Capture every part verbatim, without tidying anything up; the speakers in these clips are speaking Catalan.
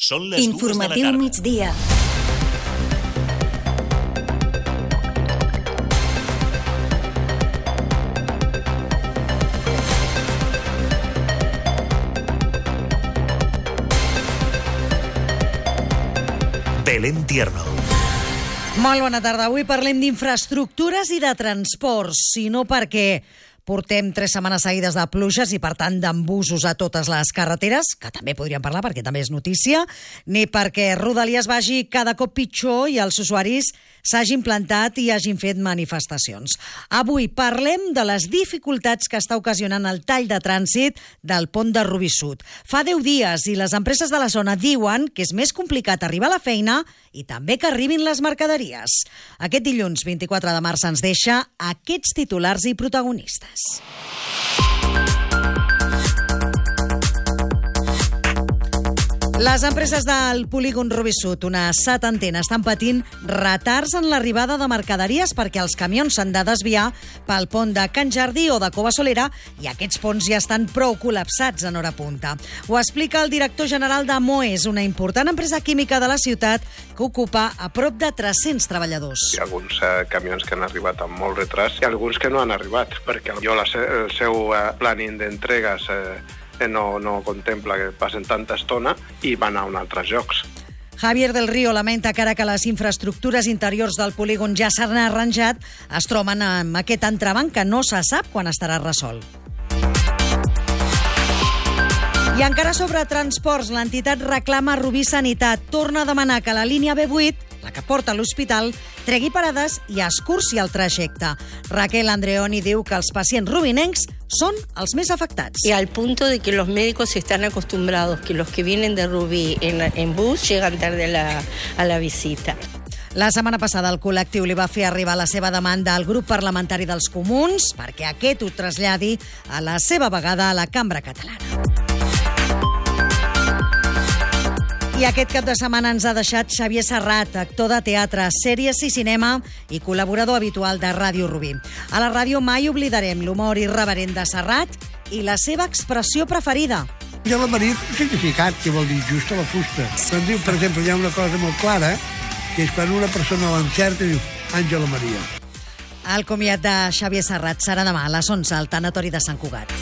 Són les dues de la tarda. Informatiu migdia. Belén Tierno. Molt bona tarda. Avui parlem d'infraestructures i de transports, si no perquè portem tres setmanes seguides de pluges i, per tant, d'embussos a totes les carreteres, que també podríem parlar perquè també és notícia, ni perquè Rodalies vagi cada cop pitjor i els usuaris s'hagin plantat i hagin fet manifestacions. Avui parlem de les dificultats que està ocasionant el tall de trànsit del pont de Rubí Sud. Fa deu dies i les empreses de la zona diuen que és més complicat arribar a la feina i també que arribin les mercaderies. Aquest dilluns vint-i-quatre de març ens deixa aquests titulars i protagonistes. Les empreses del polígon Rubí Sud, una setantena, estan patint retards en l'arribada de mercaderies perquè els camions s'han de desviar pel pont de Can Jardí o de Cova Solera i aquests ponts ja estan prou col·lapsats en hora punta. Ho explica el director general de Moes, una important empresa química de la ciutat que ocupa a prop de tres-cents treballadors. Hi ha alguns eh, camions que han arribat amb molt retras i alguns que no han arribat perquè jo la, el seu eh, planning d'entregues eh, No, no contempla que passen tanta estona i van a uns altres llocs. Javier del Río lamenta que ara que les infraestructures interiors del polígon ja s'han arranjat, es troben amb aquest entrebanc que no se sap quan estarà resolt. I encara sobre transports, l'entitat reclama Rubí Sanitat. Torna a demanar que la línia B vuit, la que porta a l'hospital, tregui parades i escurci el trajecte. Raquel Andreoni diu que els pacients rubinencs són els més afectats. Y al punto de que los médicos están acostumbrados que los que vienen de Rubí en, en bus llegan tarde a la, a la visita. La setmana passada el col·lectiu li va fer arribar la seva demanda al grup parlamentari dels Comuns perquè aquest ho traslladi a la seva vegada a la Cambra Catalana. I aquest cap de setmana ens ha deixat Xavier Serrat, actor de teatre, sèries i cinema i col·laborador habitual de Ràdio Rubí. A la ràdio mai oblidarem l'humor irreverent de Serrat i la seva expressió preferida. Àngela Maria té un significat que vol dir just a la fusta. Quan diu, per exemple, hi ha una cosa molt clara, que és quan una persona l'encerta i diu Àngela Maria. El comiat de Xavier Serrat serà demà a les onze al tanatori de Sant Cugat.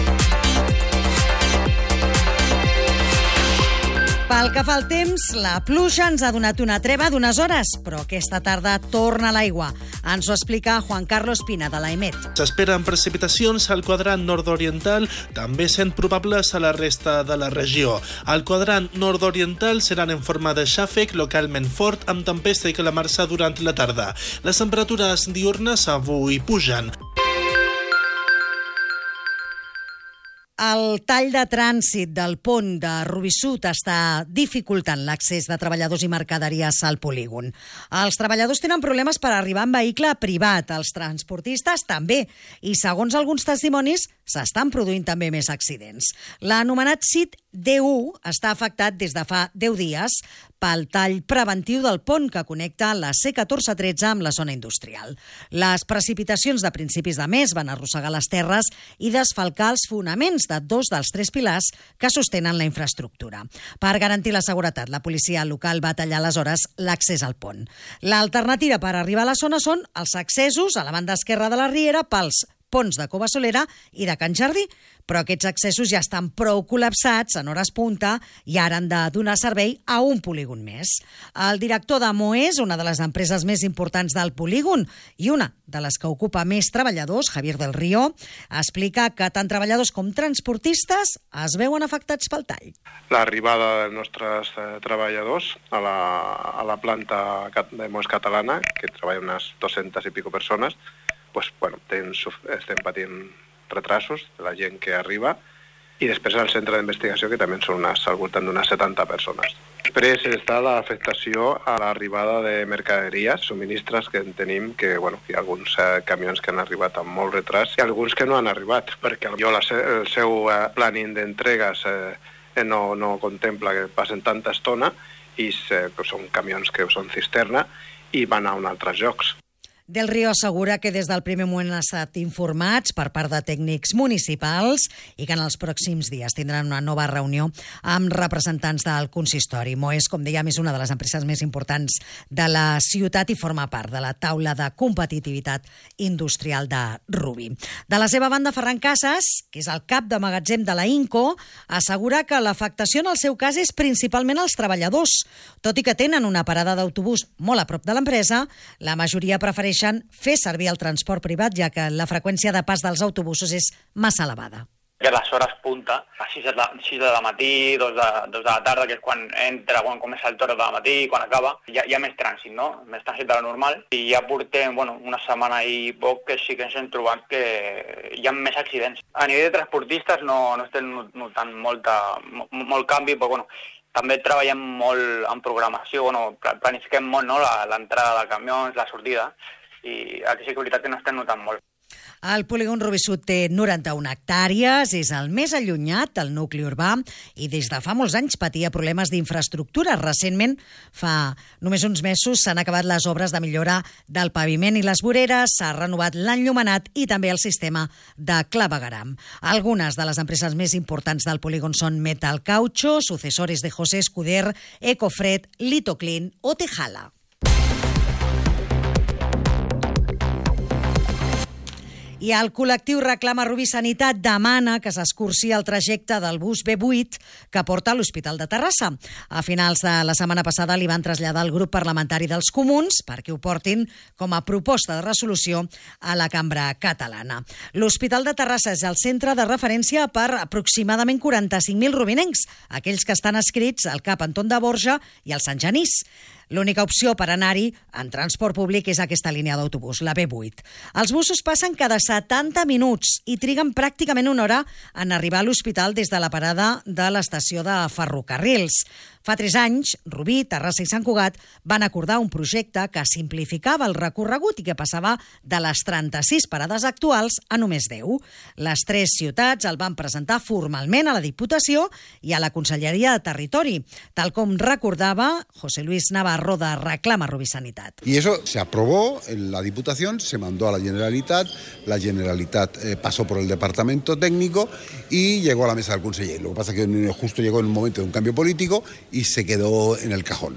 Pel que fa al temps, la pluja ens ha donat una treva d'unes hores, però aquesta tarda torna l'aigua. Ens ho explica Juan Carlos Pina, de l'A E M E T. S'esperen precipitacions al quadrant nord-oriental, també sent probables a la resta de la regió. Al quadrant nord-oriental seran en forma de xàfec localment fort, amb tempesta i calamarsa durant la tarda. Les temperatures diurnes avui pugen. El tall de trànsit del pont de Rubí Sud està dificultant l'accés de treballadors i mercaderies al polígon. Els treballadors tenen problemes per arribar en vehicle privat, els transportistes també, i segons alguns testimonis s'estan produint també més accidents. L'anomenat C I T D u està afectat des de fa deu dies pel tall preventiu del pont que connecta la C catorze tretze amb la zona industrial. Les precipitacions de principis de mes van arrossegar les terres i desfalcar els fonaments de dos dels tres pilars que sostenen la infraestructura. Per garantir la seguretat, la policia local va tallar aleshores l'accés al pont. L'alternativa per arribar a la zona són els accessos a la banda esquerra de la riera pels ponts de Cova Solera i de Can Jardí, però aquests accessos ja estan prou col·lapsats en hores punta i ara han de donar servei a un polígon més. El director de Moes, una de les empreses més importants del polígon i una de les que ocupa més treballadors, Javier del Río, explica que tant treballadors com transportistes es veuen afectats pel tall. L'arribada dels nostres eh, treballadors a la, a la planta de Moes Catalana, que treballa unes dues-centes i pico persones, pues, bueno, ten, estem patint retrasos de la gent que arriba i després al centre d'investigació, que també són unes, al voltant d'unes setanta persones. Després està l'afectació a l'arribada de mercaderies, subministres que tenim, que, bueno, hi ha alguns eh, camions que han arribat amb molt retras i alguns que no han arribat, perquè jo la, el seu eh, planning d'entregues eh, no, no contempla que passen tanta estona i eh, són camions que són cisterna i van a uns altres llocs. Del Río assegura que des del primer moment han estat informats per part de tècnics municipals i que en els pròxims dies tindran una nova reunió amb representants del consistori. Moes, com dèiem, és una de les empreses més importants de la ciutat i forma part de la taula de competitivitat industrial de Rubí. De la seva banda, Ferran Casas, que és el cap de magatzem de la Inco, assegura que l'afectació en el seu cas és principalment als treballadors. Tot i que tenen una parada d'autobús molt a prop de l'empresa, la majoria prefereixen fer servir el transport privat, ja que la freqüència de pas dels autobusos és massa elevada. Que a les hores punta, a sis de la matí, dos de, dos de la tarda, que és quan entra, quan comença el torn de la matí, quan acaba, hi ha, hi ha més trànsit, no? Més trànsit de la normal. I ja portem, bueno, una setmana i poc que sí que ens hem trobat que hi ha més accidents. A nivell de transportistes no, no estem notant molta, molt canvi, però bueno, també treballem molt en programació, bueno, planifiquem molt, no?, l'entrada de camions, la sortida, i aquí sí que és veritat que no estem notant molt. El polígon Rubí Sud té noranta-una hectàrees, és el més allunyat del nucli urbà i des de fa molts anys patia problemes d'infraestructura. Recentment, fa només uns mesos, s'han acabat les obres de millora del paviment i les voreres, s'ha renovat l'enllumenat i també el sistema de clavegueram. Algunes de les empreses més importants del polígon són Metal Caucho, sucessores de José Escuder, Ecofred, Litoclean o Tejala. I el col·lectiu Reclama Rubí Sanitat demana que s'escurci el trajecte del bus B vuit que porta a l'Hospital de Terrassa. A finals de la setmana passada li van traslladar al grup parlamentari dels Comuns perquè ho portin com a proposta de resolució a la cambra catalana. L'Hospital de Terrassa és el centre de referència per aproximadament quaranta-cinc mil rubinencs, aquells que estan escrits al Cap Anton de Borja i al Sant Genís. L'única opció per anar-hi en transport públic és aquesta línia d'autobús, la B vuit. Els busos passen cada setanta minuts i triguen pràcticament una hora en arribar a l'hospital des de la parada de l'estació de ferrocarrils. Fa tres anys, Rubí, Terrassa i Sant Cugat van acordar un projecte que simplificava el recorregut i que passava de les trenta-sis parades actuals a només deu. Les tres ciutats el van presentar formalment a la Diputació i a la Conselleria de Territori, tal com recordava José Luis Navarro de Reclama Rubí Sanitat. Y eso se aprobó en la Diputación, se mandó a la Generalitat, la Generalitat eh, pasó por el Departamento Técnico y llegó a la mesa del conseller. Lo que pasa es que justo llegó en un momento de un cambio político y se quedó en el cajón.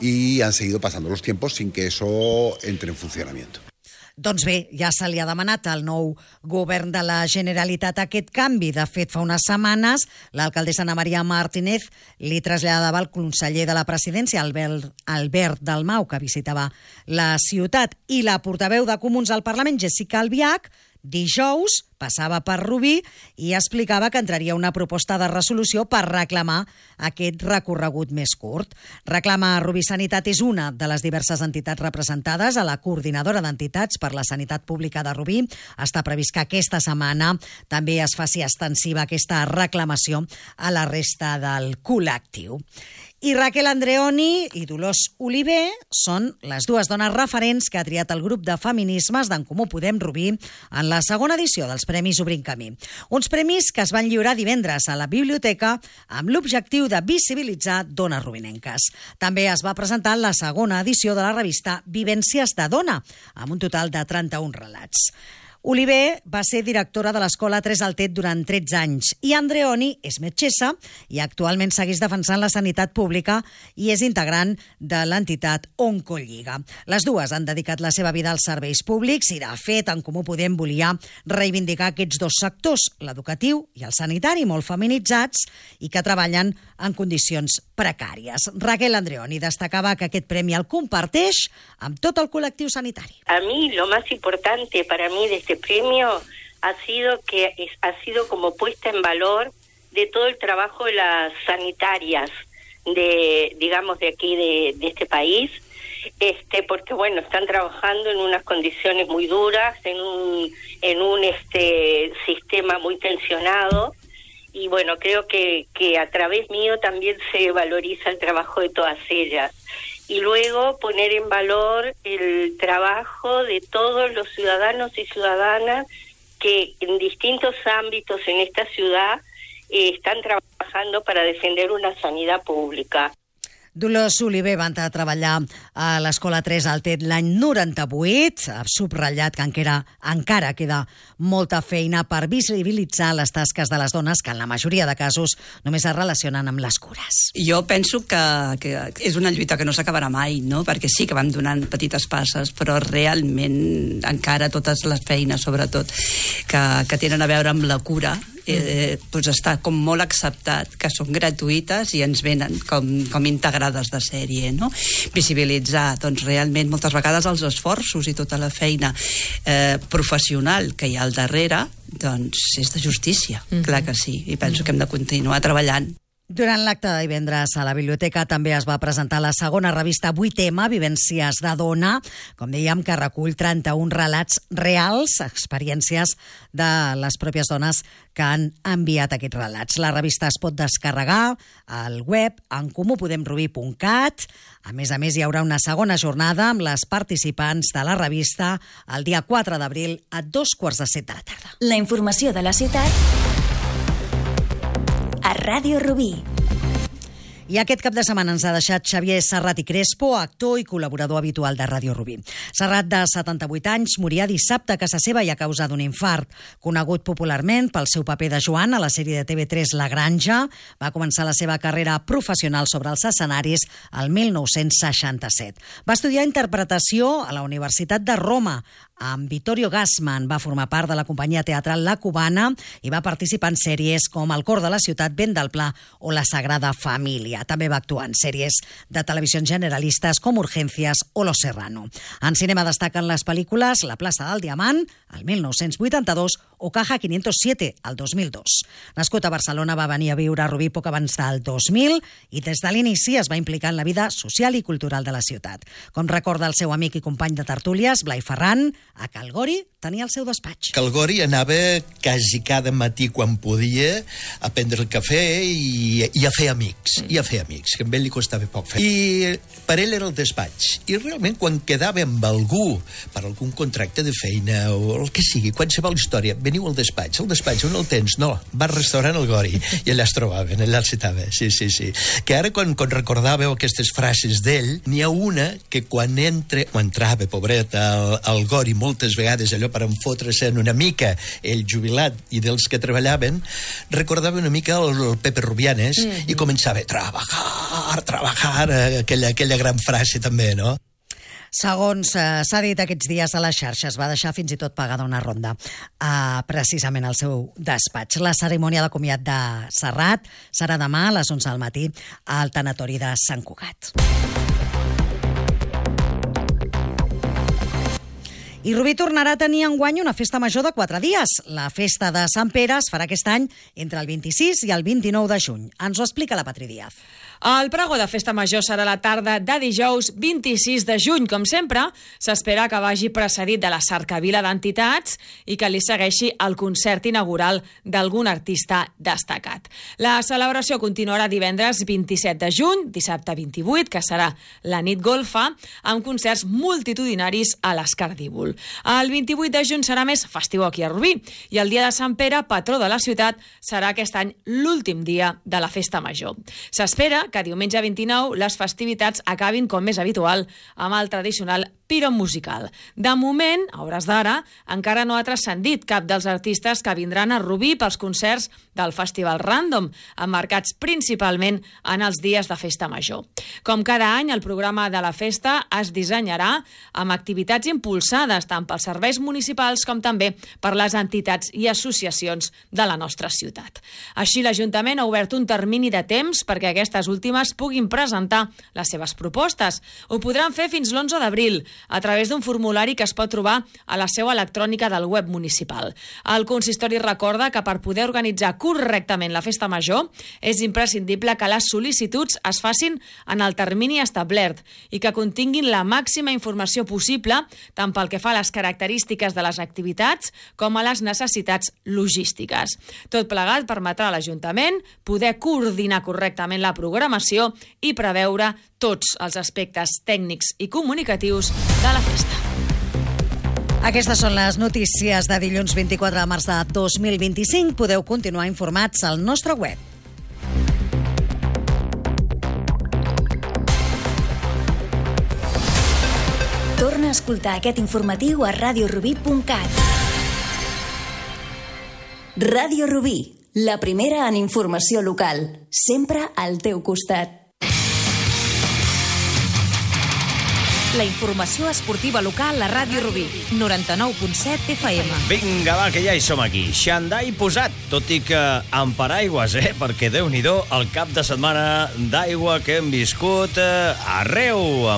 Y han seguido pasando los tiempos sin que eso entre en funcionamiento. Doncs bé, ja se li ha demanat al nou govern de la Generalitat aquest canvi. De fet, fa unes setmanes, l'alcaldessa Ana Maria Martínez li traslladava al conseller de la presidència, Albert, Albert Dalmau, que visitava la ciutat, i la portaveu de Comuns al Parlament, Jessica Albiach, dijous passava per Rubí i explicava que entraria una proposta de resolució per reclamar aquest recorregut més curt. Reclama Rubí Sanitat és una de les diverses entitats representades a la Coordinadora d'Entitats per la Sanitat Pública de Rubí. Està previst que aquesta setmana també es faci extensiva aquesta reclamació a la resta del col·lectiu. I Raquel Andreoni i Dolors Oliver són les dues dones referents que ha triat el grup de feminismes d'en Comú Podem Rubí en la segona edició dels Premis Obrint Camí. Uns premis que es van lliurar divendres a la biblioteca amb l'objectiu de visibilitzar dones rubinenques. També es va presentar la segona edició de la revista Vivències de Dona, amb un total de trenta-un relats. Oliver va ser directora de l'Escola Tres Altet durant tretze anys i Andreoni és metgessa i actualment segueix defensant la sanitat pública i és integrant de l'entitat Oncolliga. Les dues han dedicat la seva vida als serveis públics i, de fet, en Comú Podem volia reivindicar aquests dos sectors, l'educatiu i el sanitari, molt feminitzats i que treballen en condicions precàries. Raquel Andreoni destacava que aquest premi el comparteix amb tot el col·lectiu sanitari. A mí lo más importante para mí de este premio ha sido que es, ha sido como puesta en valor de todo el trabajo de las sanitarias de, digamos, de aquí de, de este país, este, porque bueno, están trabajando en unas condiciones muy duras, en un, en un este sistema muy tensionado. Y bueno, creo que, que a través mío también se valoriza el trabajo de todas ellas. Y luego poner en valor el trabajo de todos los ciudadanos y ciudadanas que en distintos ámbitos en esta ciudad eh, están trabajando para defender una sanidad pública. Dolors Oliver va entrar a treballar a l'Escola tres al T E D l'any noranta-vuit. Ha subratllat que encara, encara queda molta feina per visibilitzar les tasques de les dones que en la majoria de casos només es relacionen amb les cures. Jo penso que, que és una lluita que no s'acabarà mai, no? Perquè sí que vam donant petites passes, però realment encara totes les feines, sobretot, que, que tenen a veure amb la cura, eh, doncs està com molt acceptat, que són gratuïtes i ens venen com, com integrades de sèrie, no? Visibilitzar, doncs, realment moltes vegades els esforços i tota la feina eh, professional que hi ha al darrere, doncs és de justícia, mm-hmm. clar que sí, i penso que hem de continuar treballant. Durant l'acte de divendres a la biblioteca també es va presentar la segona revista vuit ema, Vivències de Dona, com dèiem, que recull trenta-un relats reals, experiències de les pròpies dones que han enviat aquests relats. La revista es pot descarregar al web en comupodemrubí punt cat. A més a més, hi haurà una segona jornada amb les participants de la revista el dia quatre d'abril a dos quarts de set de la tarda. La informació de la ciutat a Ràdio Rubí. I aquest cap de setmana ens ha deixat Xavier Serrat i Crespo, actor i col·laborador habitual de Ràdio Rubí. Serrat, de setanta-vuit anys, moria dissabte a casa seva i a causa d'un infart. Conegut popularment pel seu paper de Joan a la sèrie de T V tres La Granja, va començar la seva carrera professional sobre els escenaris el mil nou-cents seixanta-set. Va estudiar interpretació a la Universitat de Roma. Amb Vittorio Gassman va formar part de la companyia teatral La Cubana i va participar en sèries com El cor de la ciutat, Vent del Pla o La Sagrada Família. També va actuar en sèries de televisió generalistes com Urgències o Lo Serrano. En cinema destaquen les pel·lícules La plaça del Diamant, el mil nou-cents vuitanta-dos, o Caja quinientos siete, el dos mil dos. Nascut a Barcelona, va venir a viure a Rubí poc abans del dos mil i des de l'inici es va implicar en la vida social i cultural de la ciutat. Com recorda el seu amic i company de tertúlies, Blai Ferran, a Calgori tenia el seu despatx. Calgori anava quasi cada matí quan podia a prendre el cafè i, i a fer amics, mm. i a fer amics, que a ell li costava poc fer. I per ell era el despatx. I realment quan quedava amb algú per algun contracte de feina o el que sigui, qualsevol història, veniu al despatx. El despatx, on el tens? No, va al restaurant El Gori. I allà es trobaven, allà el citava. Sí, sí, sí. Que ara quan, quan recordàveu aquestes frases d'ell, n'hi ha una que quan entra, quan entrava, pobret, al, al Gori, moltes vegades allò per enfotre-se'n una mica ell jubilat i dels que treballaven, recordava una mica el, el Pepe Rubianes mm-hmm. i començava a treballar, treballar, aquella, aquella gran frase també, no? Segons eh, s'ha dit aquests dies a les xarxes, va deixar fins i tot pagada una ronda eh, precisament al seu despatx. La cerimònia de comiat de Serrat serà demà a les onze del matí al tanatori de Sant Cugat. I Rubí tornarà a tenir enguany una festa major de quatre dies. La festa de Sant Pere es farà aquest any entre el vint-i-sis i el vint-i-nou de juny. Ens ho explica la Patri Díaz. El pregó de festa major serà la tarda de dijous vint-i-sis de juny. Com sempre, s'espera que vagi precedit de la cercavila d'entitats i que li segueixi el concert inaugural d'algun artista destacat. La celebració continuarà divendres vint-i-set de juny, dissabte vint-i-vuit, que serà la nit golfa, amb concerts multitudinaris a l'Escardívol. El vint-i-vuit de juny serà més festiu aquí a Rubí i el dia de Sant Pere, patró de la ciutat, serà aquest any l'últim dia de la festa major. S'espera que diumenge vint-i-nou les festivitats acabin com més habitual amb el tradicional piro musical. De moment, a hores d'ara, encara no ha transcendit cap dels artistes que vindran a Rubí pels concerts del Festival Random, emmarcats principalment en els dies de festa major. Com cada any, el programa de la festa es dissenyarà amb activitats impulsades tant pels serveis municipals com també per les entitats i associacions de la nostra ciutat. Així, l'Ajuntament ha obert un termini de temps perquè aquestes últimes puguin presentar les seves propostes. Ho podran fer fins l'onze d'abril, a través d'un formulari que es pot trobar a la seu electrònica del web municipal. El consistori recorda que per poder organitzar correctament la festa major és imprescindible que les sol·licituds es facin en el termini establert i que continguin la màxima informació possible tant pel que fa a les característiques de les activitats com a les necessitats logístiques. Tot plegat permetrà a l'Ajuntament poder coordinar correctament la programació i preveure tots els aspectes tècnics i comunicatius de la festa. Aquestes són les notícies de dilluns vint-i-quatre de març de dos mil vint-i-cinc. Podeu continuar informats al nostre web. Torna a escoltar aquest informatiu a radio rubí punt cat. Ràdio Rubí, la primera en informació local. Sempre al teu costat. La informació esportiva local a Ràdio Rubí, noranta-nou punt set F M. Vinga, va, que ja hi som aquí. Xandall posat, tot i que amb paraigües, eh? Perquè Déu-n'hi-do el cap de setmana d'aigua que hem viscut eh, arreu.